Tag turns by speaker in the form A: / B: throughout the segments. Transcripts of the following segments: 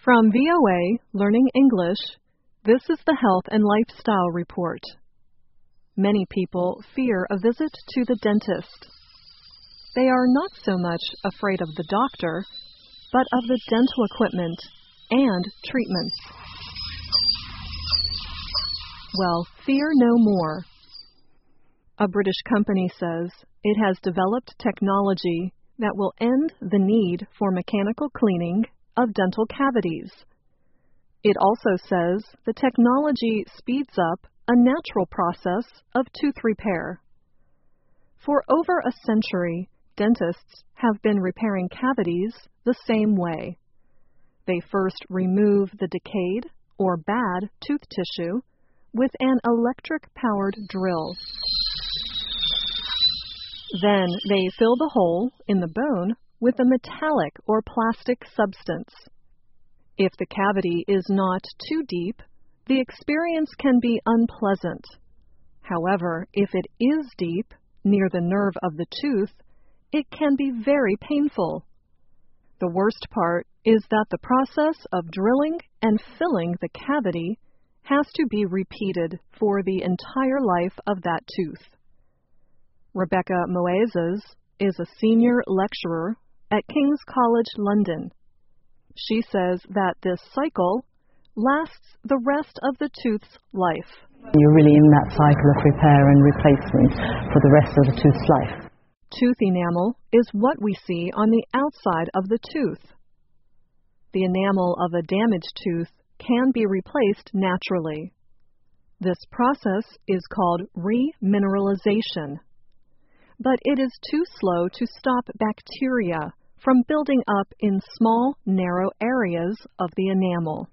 A: From VOA Learning English, this is the Health and Lifestyle Report. Many people fear a visit to the dentist. They are not so much afraid of the doctor, but of the dental equipment and treatments. Well, fear no more. A British company says it has developed technology that will end the need for mechanical cleaning of dental cavities. It also says the technology speeds up a natural process of tooth repair. For over a century, dentists have been repairing cavities the same way. They first remove the decayed or bad tooth tissue with an electric-powered drill. Then they fill the hole in the bone with a metallic or plastic substance. If the cavity is not too deep, the experience can be unpleasant. However, if it is deep, near the nerve of the tooth, it can be very painful. The worst part is that the process of drilling and filling the cavity has to be repeated for the entire life of that tooth. Rebecca Moises is a senior lecturer at King's College London. She says that this cycle lasts the rest of the tooth's life.
B: You're really in that cycle of repair and replacement for the rest of the tooth's life.
A: Tooth enamel is what we see on the outside of the tooth. The enamel of a damaged tooth can be replaced naturally. This process is called remineralization. But it is too slow to stop bacteria from building up in small, narrow areas of the enamel.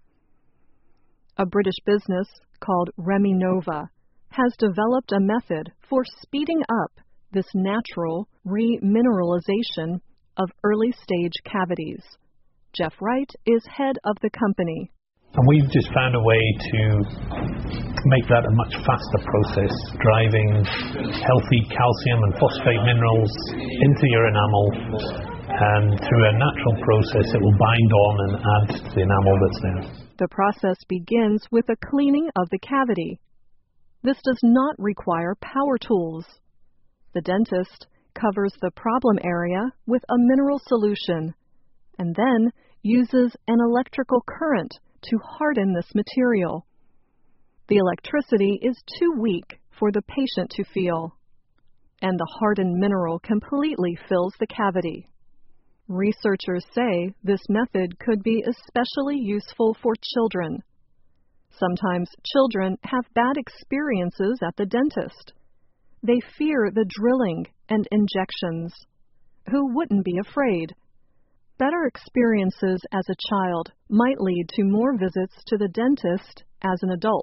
A: A British business called Reminova has developed a method for speeding up this natural remineralization of early-stage cavities. Jeff Wright is head of the company.
C: And we've just found a way to make that a much faster process, driving healthy calcium and phosphate minerals into your enamel, and through a natural process it will bind on and add to the enamel that's there.
A: The process begins with a cleaning of the cavity. This does not require power tools. The dentist covers the problem area with a mineral solution and then uses an electrical current to harden this material. The electricity is too weak for the patient to feel, and the hardened mineral completely fills the cavity. Researchers say this method could be especially useful for children. Sometimes children have bad experiences at the dentist. They fear the drilling and injections. Who wouldn't be afraid? Better experiences as a child might lead to more visits to the dentist as an adult.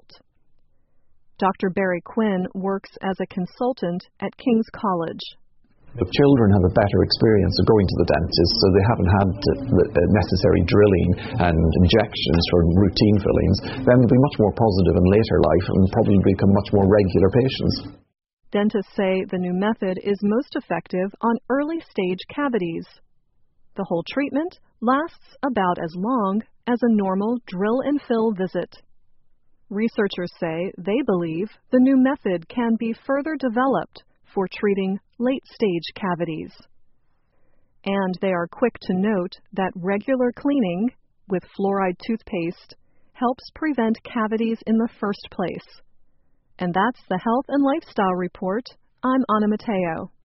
A: Dr. Barry Quinn works as a consultant at King's College.
D: If children have a better experience of going to the dentist, so they haven't had the necessary drilling and injections for routine fillings, then they'll be much more positive in later life and probably become much more regular patients.
A: Dentists say the new method is most effective on early-stage cavities. The whole treatment lasts about as long as a normal drill and fill visit. Researchers say they believe the new method can be further developed for treating late-stage cavities. And they are quick to note that regular cleaning with fluoride toothpaste helps prevent cavities in the first place. And that's the Health and Lifestyle Report. I'm Anna Mateo.